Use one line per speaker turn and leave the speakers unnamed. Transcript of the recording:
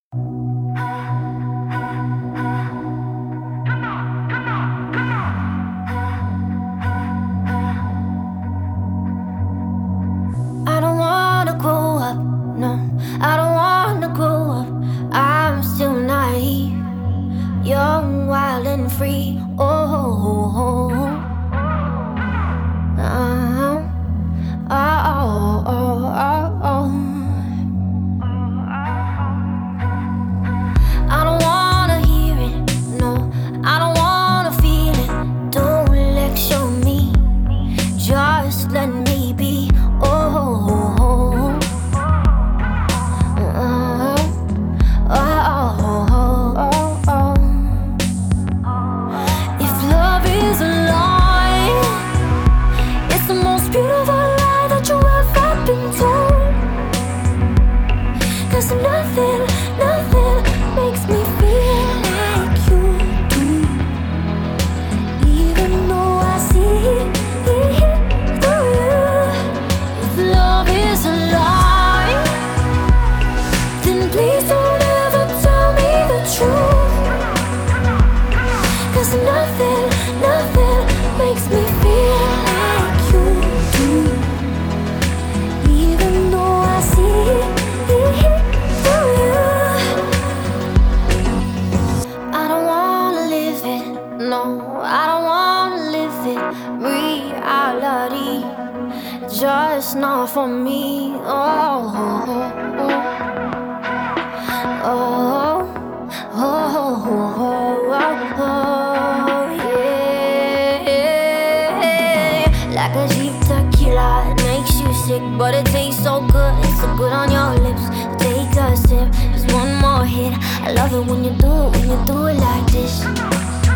I don't wanna grow up, no, I don't wanna grow up. I'm still naive, young, wild and free. Oh, I don't wanna hear it, no, I don't wanna feel it. Don't lecture me, just let me be. If love is a lie, it's the most beautiful lie that you ever been told. 'Cause nothing makes me feel like you do. Even though I see through you. If love is a lie, then please don't ever tell me the truth. 'Cause nothing makes me feel like you do. Even though I see through you. I don't wanna live it, no, I don't wanna live it. Reality, just not for me. Yeah. Like a cheap tequila, it makes you sick, but it tastes so good. It's so good on your lips. Take a sip, just one more hit. I love it when you do it like this.